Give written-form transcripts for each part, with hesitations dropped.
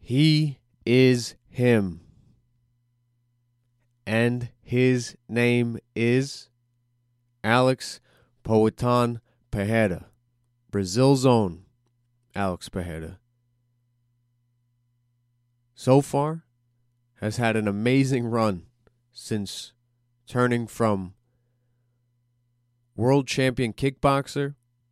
He is him. And his name is Alex Poatan Pereira. Brazil's own Alex Pereira. So far, has had an amazing run since turning from world champion kickboxer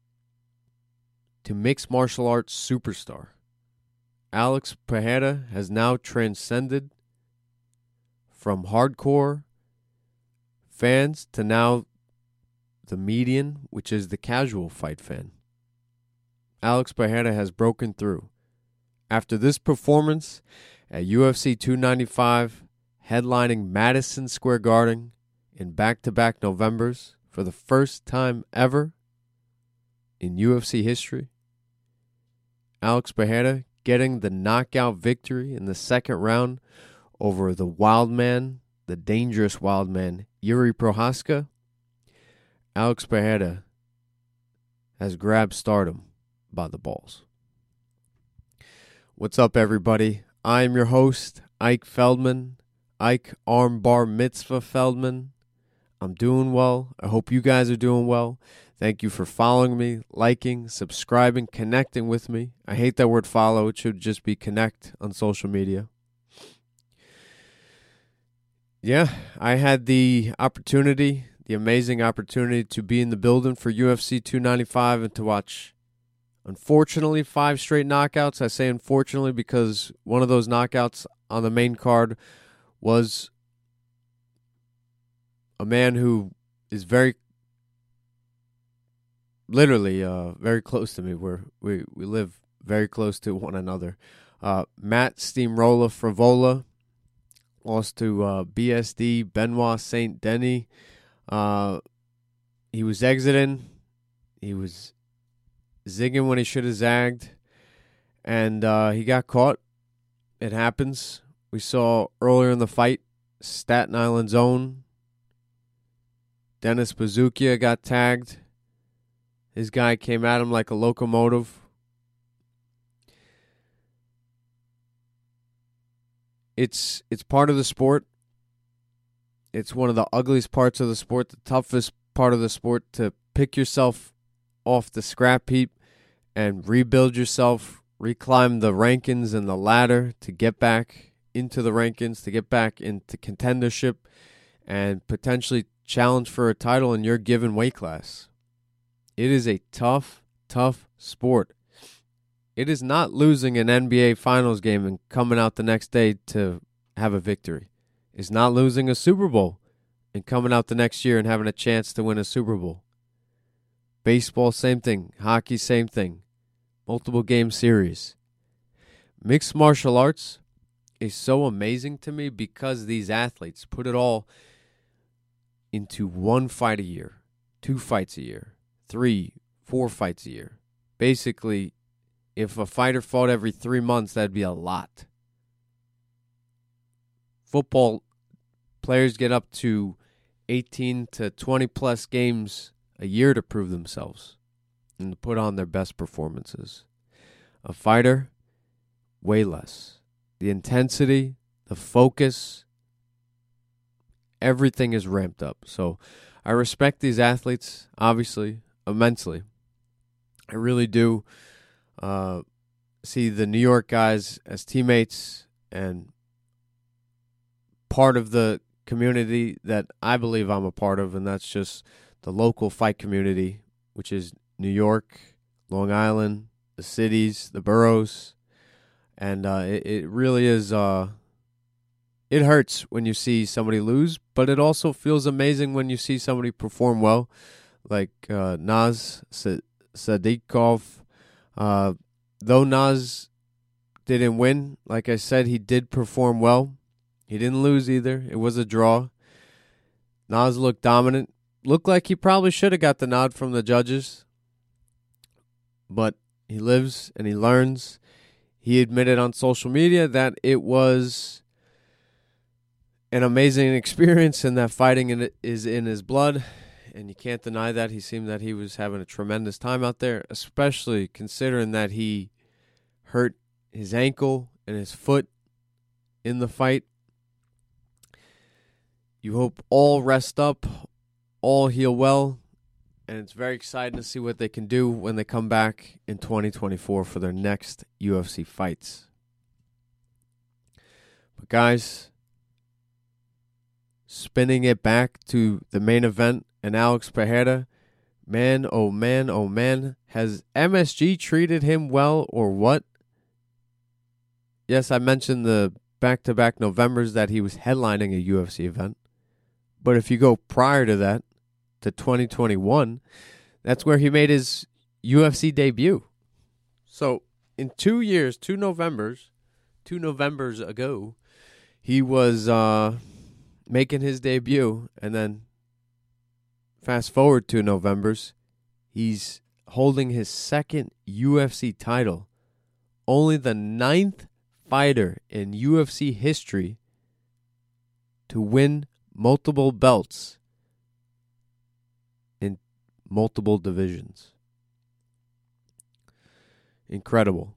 to mixed martial arts superstar. Alex Pereira has now transcended from hardcore fans to now the median, which is the casual fight fan. Alex Pereira has broken through. After this performance at UFC 295, headlining Madison Square Garden in back-to-back Novembers for the first time ever in UFC history, Alex Pereira getting the knockout victory in the second round over the wild man, the dangerous wild man, Yuri Prochazka. Alex Pereira has grabbed stardom by the balls. What's up, everybody? I am your host, Ike Feldman, Ike Armbar Mitzvah Feldman. I'm doing well. I hope you guys are doing well. Thank you for following me, liking, subscribing, connecting with me. I hate that word follow. It should just be connect on social media. Yeah, I had the amazing opportunity to be in the building for UFC 295 and to watch, unfortunately, 5 straight knockouts. I say unfortunately because one of those knockouts on the main card was a man who is very close to me. We live very close to one another. Matt Steamroller Frevola lost to BSD Benoit Saint Denis. He was exiting. He was zigging when he should have zagged. And he got caught. It happens. We saw earlier in the fight, Staten Island's own Dennis Bazookia got tagged. His guy came at him like a locomotive. It's part of the sport. It's one of the ugliest parts of the sport, the toughest part of the sport, to pick yourself off the scrap heap and rebuild yourself, reclimb the rankings and the ladder to get back into the rankings, to get back into contendership and potentially challenge for a title in your given weight class. It is a tough sport. It is not losing an NBA Finals game and coming out the next day to have a victory. It's not losing a Super Bowl and coming out the next year and having a chance to win a Super Bowl. Baseball, same thing. Hockey, same thing. Multiple game series. Mixed martial arts is so amazing to me because these athletes put it all into 1 fight a year, 2 fights a year, 3, 4 fights a year. Basically, if a fighter fought every 3 months, that'd be a lot. Football players get up to 18 to 20 plus games a year to prove themselves and to put on their best performances. A fighter, way less. The intensity, the focus, everything is ramped up. So I respect these athletes, obviously, immensely. I really do. See the New York guys as teammates and part of the community that I believe I'm a part of, and that's just the local fight community, which is New York, Long Island, the cities, the boroughs, and it really is. It hurts when you see somebody lose, but it also feels amazing when you see somebody perform well, like Naz Sadikov. Though Naz didn't win, like I said, he did perform well. He didn't lose either. It was a draw. Naz looked dominant. Looked like he probably should have got the nod from the judges. But he lives and he learns. He admitted on social media that it was an amazing experience and that fighting is in his blood. And you can't deny that. He seemed that he was having a tremendous time out there, especially considering that he hurt his ankle and his foot in the fight. You hope all rest up, all heal well, and it's very exciting to see what they can do when they come back in 2024 for their next UFC fights. But guys, spinning it back to the main event and Alex Pereira, man, oh man, oh man, has MSG treated him well or what? Yes, I mentioned the back-to-back Novembers that he was headlining a UFC event. But if you go prior to that, to 2021, that's where he made his UFC debut. So in 2 years, 2 Novembers ago, he was making his debut. And then fast forward 2 Novembers, he's holding his second UFC title. Only the 9th fighter in UFC history to win multiple belts in multiple divisions. Incredible.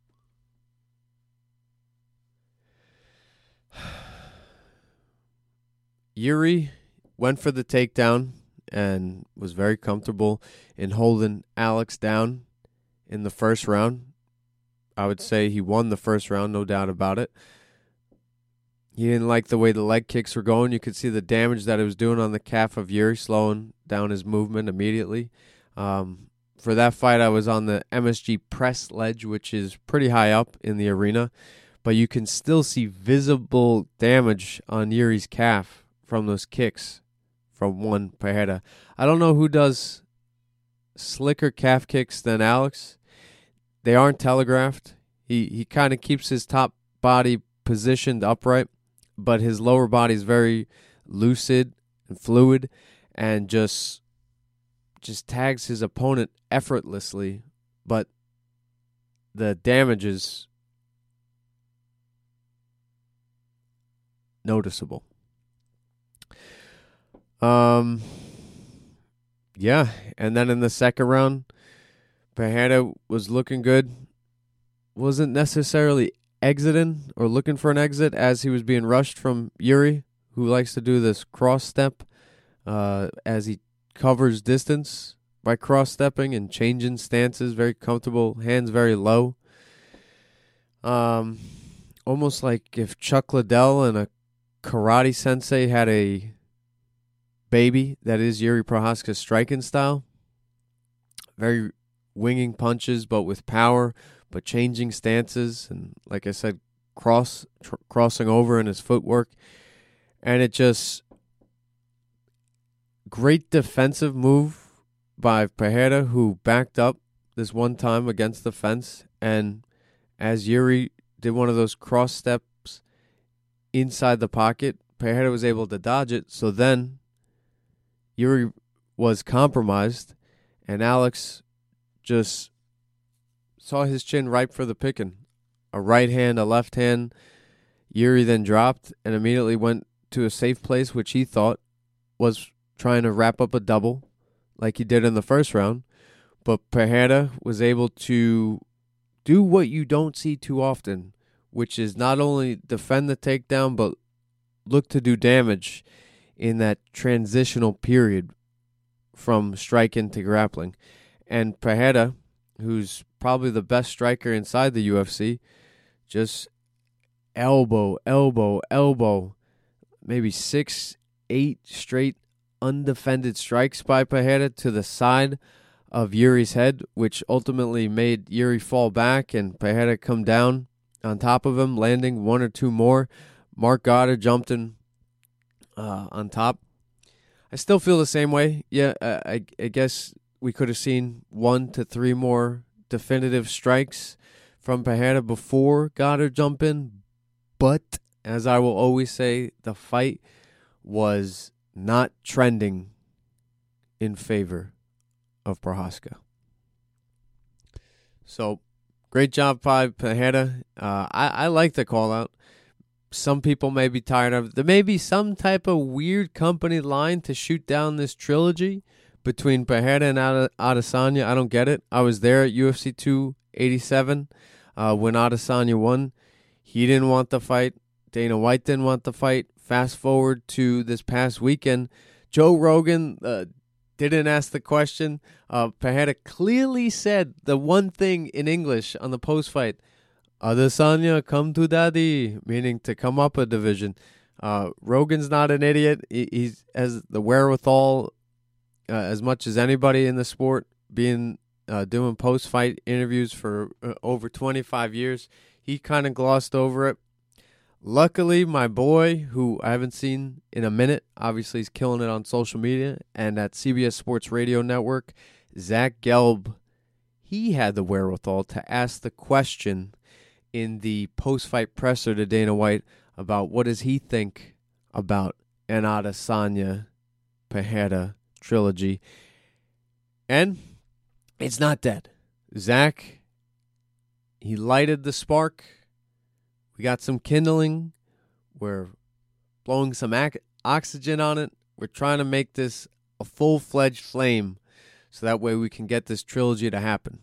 Yuri went for the takedown and was very comfortable in holding Alex down in the first round. I would say he won the first round, no doubt about it. He didn't like the way the leg kicks were going. You could see the damage that it was doing on the calf of Yuri, slowing down his movement immediately. For that fight, I was on the MSG press ledge, which is pretty high up in the arena. But you can still see visible damage on Yuri's calf from those kicks from Juan Pereira. I don't know who does slicker calf kicks than Alex. They aren't telegraphed. He kind of keeps his top body positioned upright, but his lower body is very lucid and fluid and just tags his opponent effortlessly, but the damage is noticeable. Yeah, and then in the second round, Pereira was looking good. Wasn't necessarily exiting or looking for an exit as he was being rushed from Yuri, who likes to do this cross step as he covers distance by cross stepping and changing stances, very comfortable, hands very low. Almost like if Chuck Liddell and a karate sensei had a baby, that is Yuri Prochazka's striking style. Very winging punches, but with power, but changing stances, and like I said, crossing over in his footwork. And it just great defensive move by Pereira, who backed up this one time against the fence, and as Yuri did one of those cross steps inside the pocket, Pereira was able to dodge it. So then Yuri was compromised, and Alex just saw his chin ripe for the picking. A right hand, a left hand. Yuri then dropped and immediately went to a safe place, which he thought was trying to wrap up a double like he did in the first round. But Pereira was able to do what you don't see too often, which is not only defend the takedown, but look to do damage in that transitional period from striking to grappling. And Pereira, who's probably the best striker inside the UFC, just elbow, maybe 6-8 straight undefended strikes by Pereira to the side of Yuri's head, which ultimately made Yuri fall back and Pereira come down on top of him, landing one or two more. Marc Goddard jumped in on top. I still feel the same way. Yeah, I guess we could have seen 1 to 3 more definitive strikes from Pereira before Goddard jumped in. But, as I will always say, the fight was not trending in favor of Prochazka. So, great job by Pereira. I like the call-out. Some people may be tired of it. There may be some type of weird company line to shoot down this trilogy between Pereira and Adesanya. I don't get it. I was there at UFC 287 when Adesanya won. He didn't want the fight. Dana White didn't want the fight. Fast forward to this past weekend, Joe Rogan didn't ask the question. Pereira clearly said the one thing in English on the post-fight, Adesanya, come to daddy, meaning to come up a division. Rogan's not an idiot. He has the wherewithal, as much as anybody in the sport, doing post-fight interviews for over 25 years. He kind of glossed over it. Luckily, my boy, who I haven't seen in a minute, obviously he's killing it on social media and at CBS Sports Radio Network, Zach Gelb, he had the wherewithal to ask the question in the post-fight presser to Dana White about what does he think about an Adesanya Pereira trilogy. And it's not dead. Zach, he lighted the spark. We got some kindling. We're blowing some oxygen on it. We're trying to make this a full-fledged flame so that way we can get this trilogy to happen.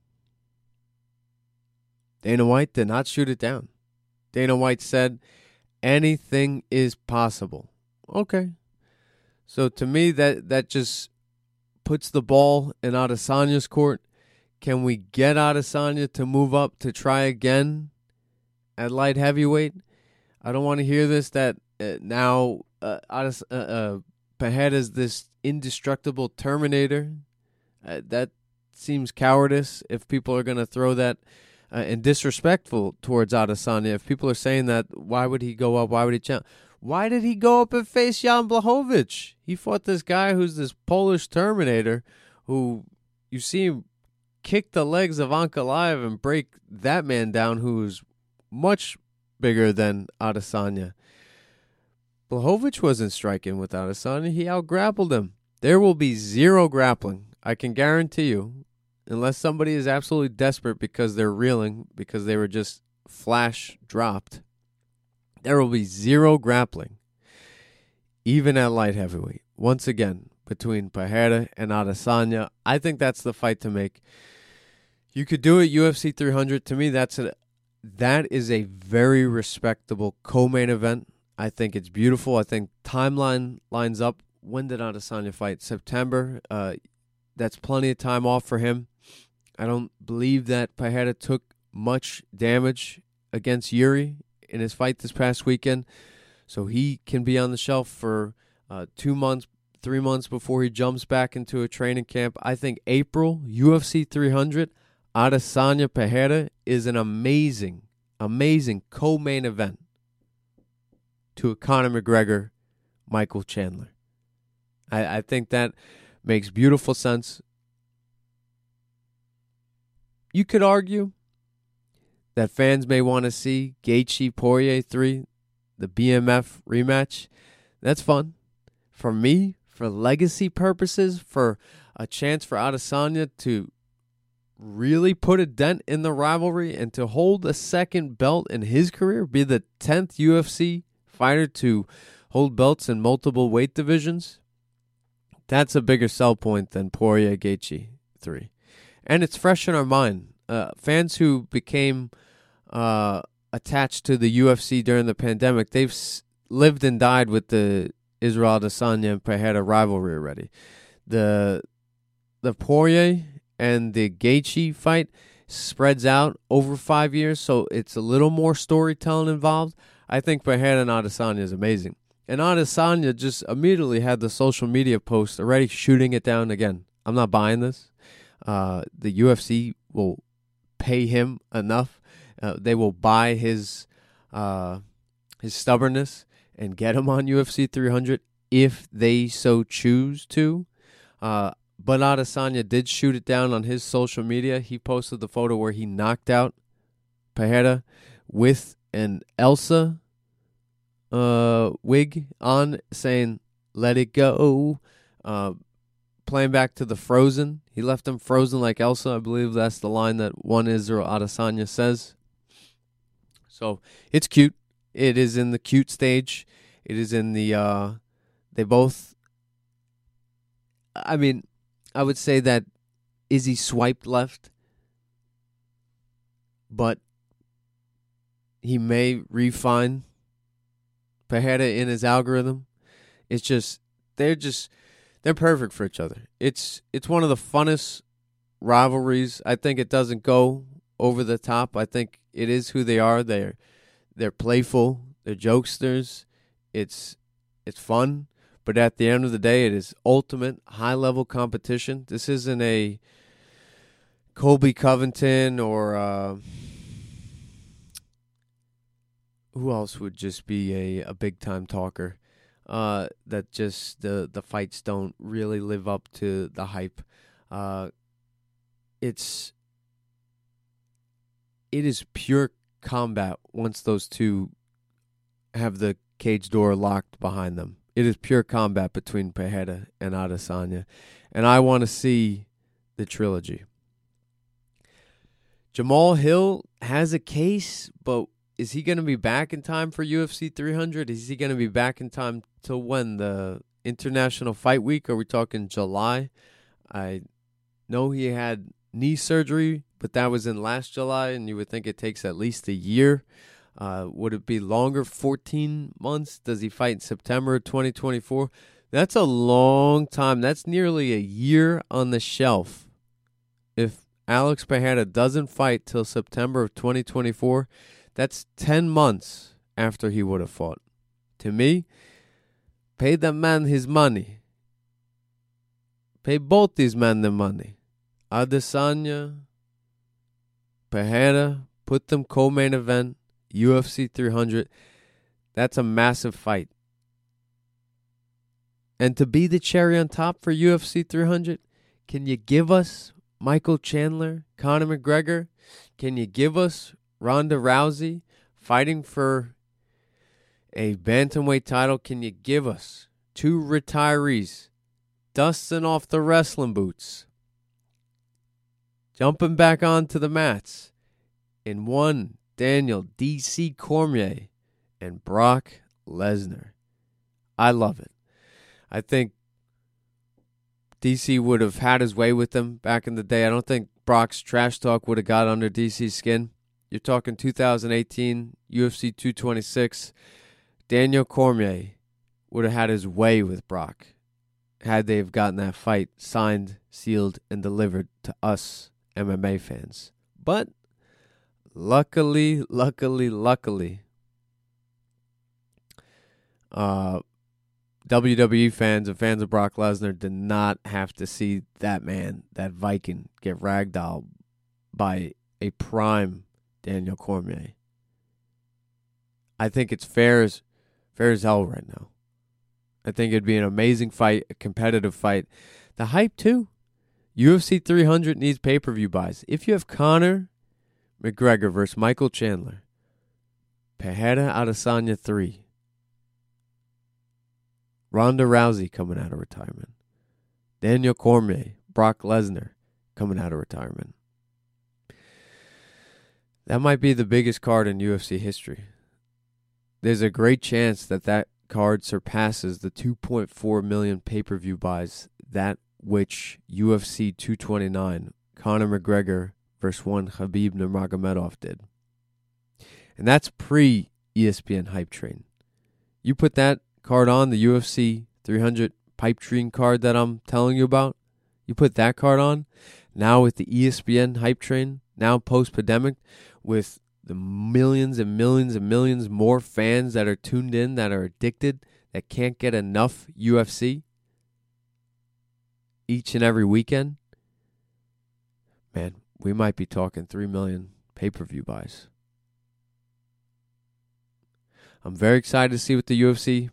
Dana White did not shoot it down. Dana White said, anything is possible. Okay. So to me, that just puts the ball in Adesanya's court. Can we get Adesanya to move up to try again at light heavyweight? I don't want to hear this that now Pereira is this indestructible Terminator. That seems cowardice if people are going to throw that and disrespectful towards Adesanya. If people are saying that, why would he go up? Why would he challenge? Why did he go up and face Jan Blachowicz? He fought this guy who's this Polish Terminator who you see him kick the legs of Ankalaev and break that man down who's much bigger than Adesanya. Blachowicz wasn't striking with Adesanya. He out-grappled him. There will be zero grappling. I can guarantee you. Unless somebody is absolutely desperate because they're reeling, because they were just flash dropped, there will be zero grappling, even at light heavyweight. Once again, between Pereira and Adesanya, I think that's the fight to make. You could do it UFC 300. To me, that is a very respectable co-main event. I think it's beautiful. I think timeline lines up. When did Adesanya fight? September. That's plenty of time off for him. I don't believe that Pereira took much damage against Yuri in his fight this past weekend. So he can be on the shelf for 2 months, 3 months before he jumps back into a training camp. I think April, UFC 300, Adesanya Pereira is an amazing, amazing co-main event to a Conor McGregor, Michael Chandler. I think that makes beautiful sense. You could argue that fans may want to see Gaethje Poirier 3, the BMF rematch. That's fun. For me, for legacy purposes, for a chance for Adesanya to really put a dent in the rivalry and to hold a second belt in his career, be the 10th UFC fighter to hold belts in multiple weight divisions, that's a bigger sell point than Poirier Gaethje 3. And it's fresh in our mind. Fans who became attached to the UFC during the pandemic, they've lived and died with the Israel Adesanya and Pereira rivalry already. The Poirier and the Gaethje fight spreads out over 5 years, so it's a little more storytelling involved. I think Pereira and Adesanya is amazing. And Adesanya just immediately had the social media post already shooting it down again. I'm not buying this. The UFC will pay him enough. They will buy his stubbornness and get him on UFC 300 if they so choose to. But Adesanya did shoot it down on his social media. He posted the photo where he knocked out Pereira with an Elsa wig on, saying, "Let it go." Playing back to the Frozen. He left him frozen like Elsa. I believe that's the line that one Israel Adesanya says. So it's cute. It is in the cute stage. It is in the, they both, I mean, I would say that Izzy swiped left, but he may refine Pereira in his algorithm. It's just they're perfect for each other. It's one of the funnest rivalries. I think it doesn't go over the top. I think it is who they are. They're playful. They're jokesters. It's fun. But at the end of the day, it is ultimate high-level competition. This isn't a Colby Covington or who else would just be a big-time talker. That just the fights don't really live up to the hype. It is pure combat once those two have the cage door locked behind them. It is pure combat between Pereira and Adesanya, and I want to see the trilogy. Jamal Hill has a case, but is he going to be back in time for UFC 300? Is he going to be back in time till when? The International Fight Week? Are we talking July? I know he had knee surgery, but that was in last July, and you would think it takes at least a year. Would it be longer, 14 months? Does he fight in September 2024? That's a long time. That's nearly a year on the shelf. If Alex Pereira doesn't fight till September of 2024, that's 10 months after he would have fought. To me, pay the man his money. Pay both these men the money. Adesanya, Pereira, put them co-main event, UFC 300. That's a massive fight. And to be the cherry on top for UFC 300, can you give us Michael Chandler, Conor McGregor? Can you give us Ronda Rousey fighting for a bantamweight title? Can you give us two retirees dusting off the wrestling boots, jumping back onto the mats, in one Daniel D.C. Cormier and Brock Lesnar? I love it. I think DC would have had his way with them back in the day. I don't think Brock's trash talk would have got under DC's skin. You're talking 2018, UFC 226. Daniel Cormier would have had his way with Brock had they have gotten that fight signed, sealed, and delivered to us MMA fans. But luckily, WWE fans and fans of Brock Lesnar did not have to see that man, that Viking, get ragdolled by a prime Daniel Cormier. I think it's fair as hell right now. I think it'd be an amazing fight, a competitive fight. The hype, too. UFC 300 needs pay-per-view buys. If you have Conor McGregor versus Michael Chandler, Pereira Adesanya 3, Ronda Rousey coming out of retirement, Daniel Cormier, Brock Lesnar coming out of retirement. That might be the biggest card in UFC history. There's a great chance that card surpasses the 2.4 million pay-per-view buys that which UFC 229, Conor McGregor versus one Khabib Nurmagomedov did. And that's pre-ESPN Hype Train. You put that card on, the UFC 300 Pipe Train card that I'm telling you about, you put that card on, now with the ESPN Hype Train, now post-pandemic, with the millions and millions and millions more fans that are tuned in, that are addicted, that can't get enough UFC each and every weekend, man, we might be talking 3 million pay-per-view buys. I'm very excited to see what the UFC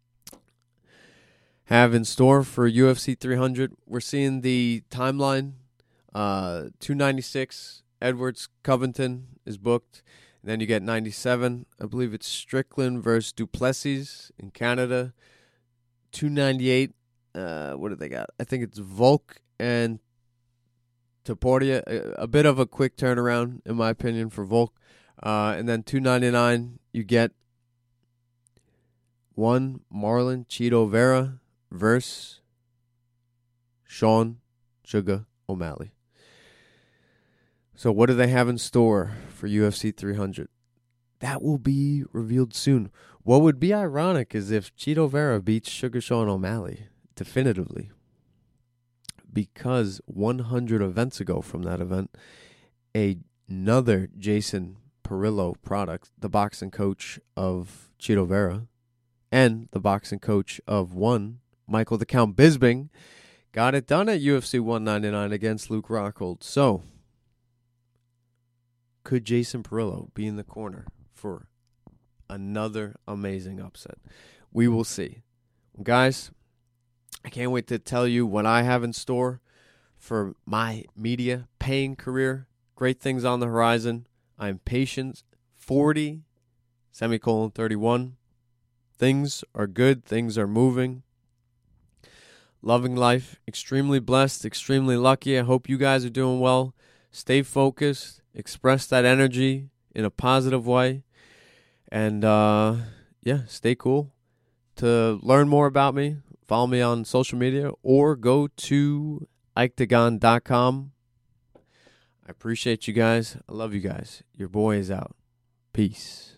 have in store for UFC 300. We're seeing the timeline. 296, Edwards Covington is booked. And then you get 97. I believe it's Strickland versus Duplessis in Canada. 298. What do they got? I think it's Volk and Topuria. A bit of a quick turnaround, in my opinion, for Volk. And then 299, you get one Marlon Chito Vera versus Sean Sugar O'Malley. So what do they have in store for UFC 300? that will be revealed soon. What would be ironic is if Cheeto Vera beats Sugar Sean O'Malley definitively, because 100 events ago from that event, another Jason Perillo product, the boxing coach of Cheeto Vera and the boxing coach of one, Michael the Count Bisping, got it done at UFC 199 against Luke Rockhold. So, could Jason Perillo be in the corner for another amazing upset? We will see. Guys, I can't wait to tell you what I have in store for my media paying career. Great things on the horizon. I'm patient. 40, semicolon 31. Things are good. Things are moving. Loving life. Extremely blessed. Extremely lucky. I hope you guys are doing well. Stay focused. Express that energy in a positive way. And, stay cool. To learn more about me, follow me on social media or go to iketagon.com. I appreciate you guys. I love you guys. Your boy is out. Peace.